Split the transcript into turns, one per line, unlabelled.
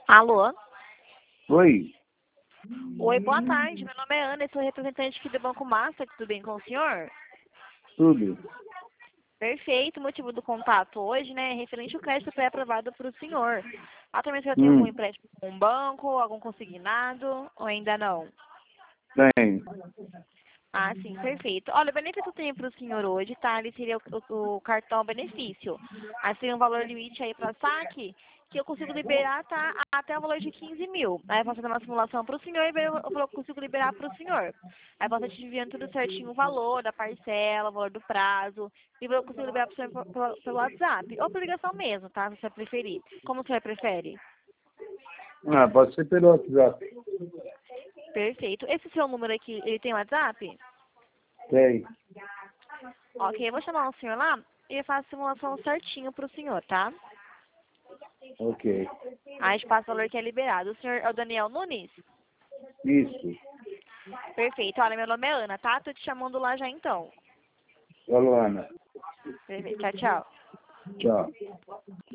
Alô?
Oi,
Oi, boa tarde. Meu nome é Ana, eu sou representante aqui do Banco Master. Tudo bem com o senhor?
tudo.
Perfeito. O motivo do contato hoje, né, é referente ao crédito pré-aprovado para o senhor. Atualmente o senhor tem algum
Hum,
empréstimo com um banco, algum consignado ou ainda não?
tem.
Ah, sim, perfeito. Olha, o benefício que eu tenho para o senhor hoje, tá? Ele seria o cartão benefício. Aí seria um valor limite aí para saque, que eu consigo liberar, tá? Até o valor de 15 mil. Aí eu posso fazer uma simulação para o senhor e ver eu consigo liberar para o senhor. Aí posso te enviando tudo certinho, o valor da parcela, o valor do prazo. E eu consigo liberar para o senhor pelo WhatsApp. Ou por ligação mesmo, tá? Se você preferir. Como o senhor prefere?
Ah, pode ser pelo WhatsApp.
Perfeito. Esse seu número aqui, ele tem WhatsApp?
Tem.
Ok, eu vou chamar o senhor lá e eu faço a simulação certinho pro senhor, tá?
Ok.
Aí a gente passa o valor que é liberado. O senhor é o Daniel Nunes?
Isso.
Perfeito. Olha, meu nome é Ana, tá? Tô te chamando lá já então.
Falou, Ana.
Perfeito. Tchau, tchau.
Tchau.